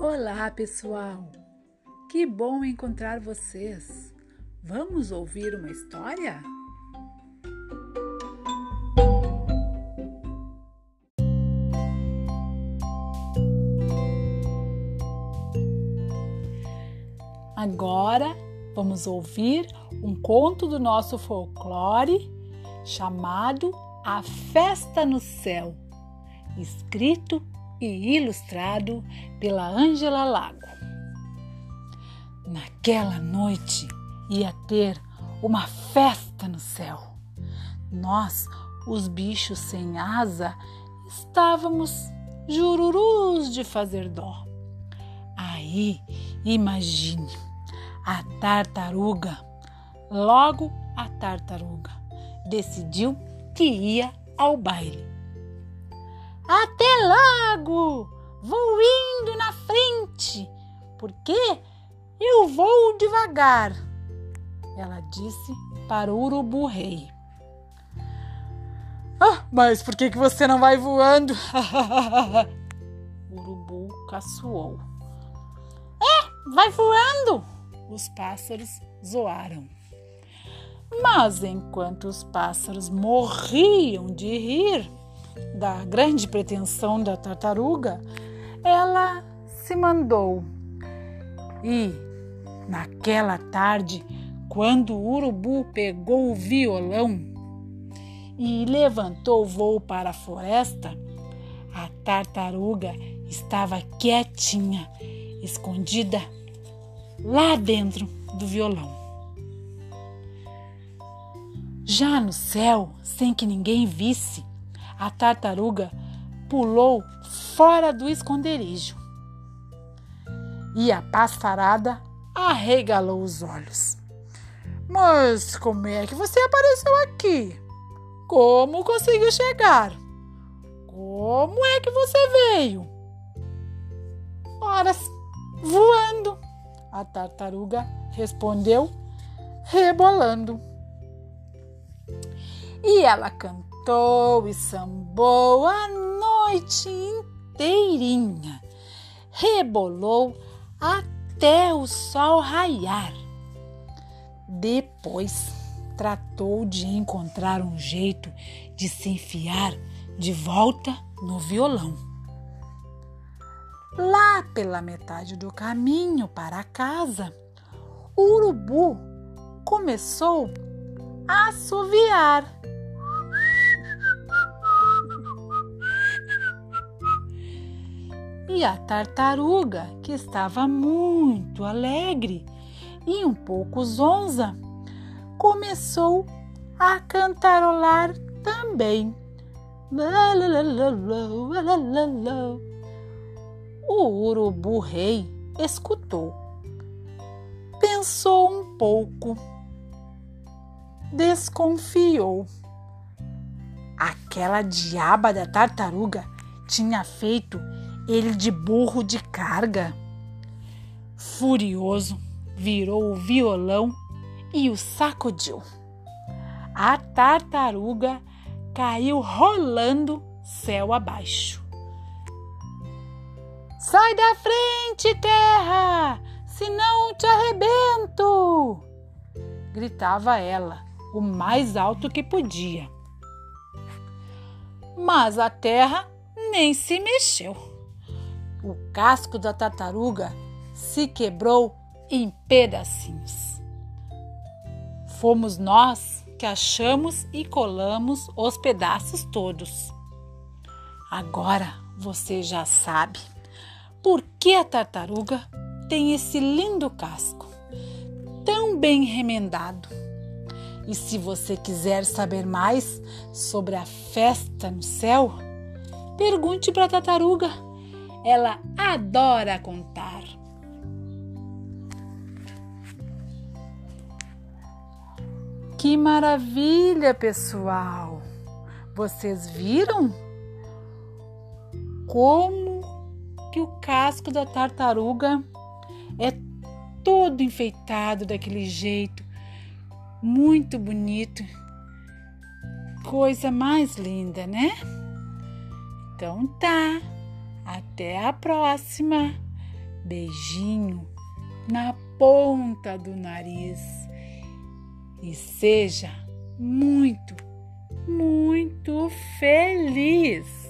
Olá, pessoal! Que bom encontrar vocês! Vamos ouvir uma história? Agora vamos ouvir um conto do nosso folclore chamado A Festa no Céu, escrito e ilustrado pela Ângela Lago. Naquela noite ia ter uma festa no céu. Nós, os bichos sem asa, estávamos jururus de fazer dó. Aí, imagine, a tartaruga decidiu que ia ao baile. Até logo! Vou indo na frente, porque eu vou devagar, ela disse para o urubu-rei. Mas por que você não vai voando? O urubu caçoou. Vai voando! Os pássaros zoaram. Mas enquanto os pássaros morriam de rir da grande pretensão da tartaruga, ela se mandou. E naquela tarde, quando o urubu pegou o violão e levantou o voo para a floresta, a tartaruga estava quietinha, escondida lá dentro do violão. Já no céu, sem que ninguém visse, a tartaruga pulou fora do esconderijo e a passarada arregalou os olhos. Mas como é que você apareceu aqui? Como conseguiu chegar? Como é que você veio? Ora, voando, a tartaruga respondeu, rebolando. E ela cantou e sambou a noite inteirinha, rebolou até o sol raiar. Depois tratou de encontrar um jeito de se enfiar de volta no violão. Lá pela metade do caminho para casa, o urubu começou a assoviar. E a tartaruga, que estava muito alegre e um pouco zonza, começou a cantarolar também. O urubu-rei escutou, pensou um pouco, desconfiou. Aquela diaba da tartaruga tinha feito ele de burro de carga. Furioso, virou o violão e o sacudiu. A tartaruga caiu rolando céu abaixo. Sai da frente, terra, senão te arrebento! Gritava ela, o mais alto que podia. Mas a terra nem se mexeu. O casco da tartaruga se quebrou em pedacinhos. Fomos nós que achamos e colamos os pedaços todos. Agora você já sabe por que a tartaruga tem esse lindo casco, tão bem remendado. E se você quiser saber mais sobre a festa no céu, pergunte para a tartaruga. Ela adora contar. Que maravilha, pessoal! Vocês viram como que o casco da tartaruga é todo enfeitado daquele jeito, muito bonito. Coisa mais linda, né? Então tá. Até a próxima! beijinho na ponta do nariz e seja muito, muito feliz.